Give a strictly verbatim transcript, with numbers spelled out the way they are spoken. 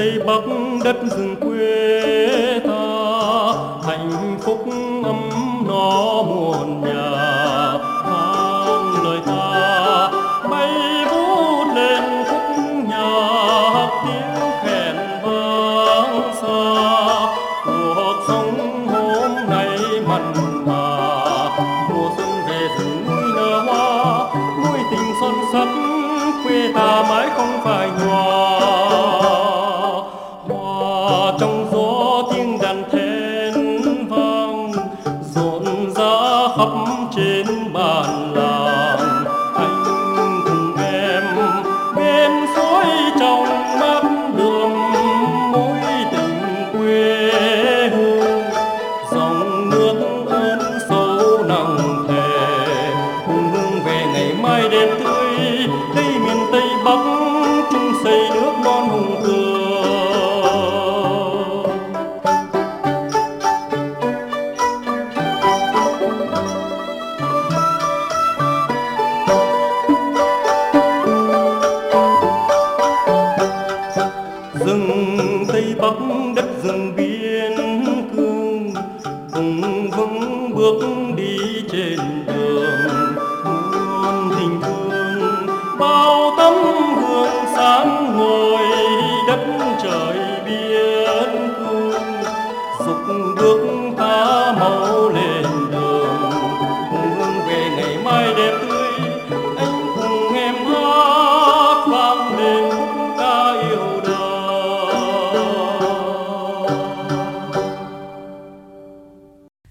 Tây Bắc đất rừng quê ta, hạnh phúc ấm no muôn nhà. Vang lời ta bay vút lên khúc nhạc, tiếng khen vang xa. Cuộc sống hôm nay mặn mà, mùa xuân về rừng núi nở hoa, mối tình son sắt quê ta mãi không phai nhòa. Hoa trong gió tiếng đàn then vang, rộn rã khắp trên bàn làng. Anh cùng em bên suối trong mát đường, mối tình quê hương. Dòng nước ơn sâu nặng thề, cùng hướng về ngày mai đêm tươi. Đây miền Tây Bắc chung xây nước non hùng cường. Rừng Tây Bắc đất rừng biên cương, cùng vững bước đi trên đường. Muôn tình thương bao tấm gương sáng ngời, đất trời biên cương dục bước ta màu